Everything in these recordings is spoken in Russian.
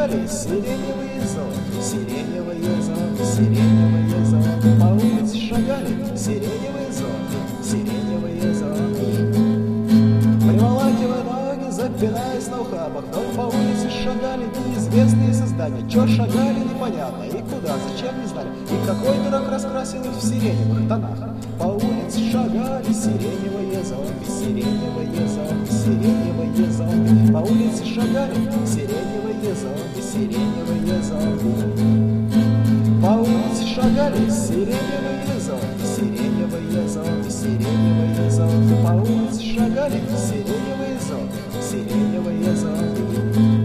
шагали сиреневые зомби, сиреневые зомби, сиреневые зомби. По улице шагали сиреневые зомби, сиреневые зомби. Приволакивая ноги, запинаясь на ухабах, но по улице шагали неизвестные создания. Чё шагали, непонятно, и куда, зачем, не знали. И какой дурак раскрасил их в сиреневых тонах. По улице шагали сиреневые зомби, сиреневые зомби, сиреневые зомби. По улице шагали сиреневые зомби, сиреневые зомби. По улице шагали сиреневые зомби, сиреневые зомби, сиреневые зомби. По улице шагали сиреневые зомби, сиреневые зомби.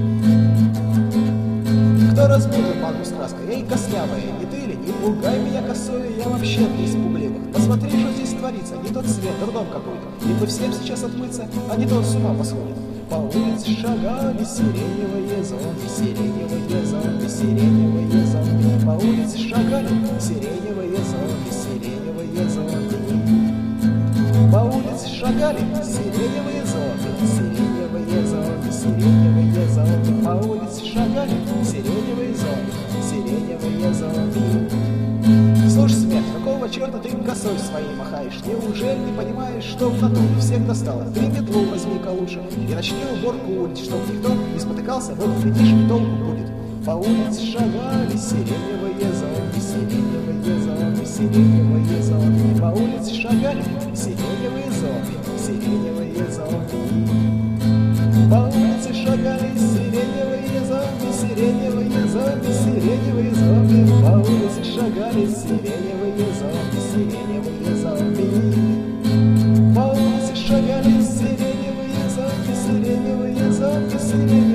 Кто разбудит маму с краской? Эй, костлявая, не ты ли? Не пугай меня косою, я вообще не испугливых. Посмотри, что здесь творится, не тот свет, дурдом какой-то. И бы всем сейчас отмыться, а не то с ума посходит. По улице шагали сиреневые зомби, сиреневые зомби, сиреневые зомби. По улице шагали сиреневые зомби, сиреневые зомби. По улице шагали сиреневые зомби, сиреневые зомби, сиреневые зомби. По улице шагали сиреневые зомби, сиреневые зомби. Слушай, смерть, какого черта ты косой своей махаешь? Неужели не понимаешь, что в натуре всех достало? Ты метлу возьми-ка лучше и начни уборку улиц, чтоб никто не спотыкался, вот глядишь, и толку будет. По улице шагали сиреневые зомби, сиреневые зомби, сиреневые зомби. По улице шагали сиреневые зомби, сиреневые зомби. По улице шагали сиреневые зомби, сиреневые зомби, сиреневые зомби. По улице шагали сиреневые зомби, сиреневые зомби. По улице шагали сиреневые зомби, сиреневые зомби, сиреневые зомби.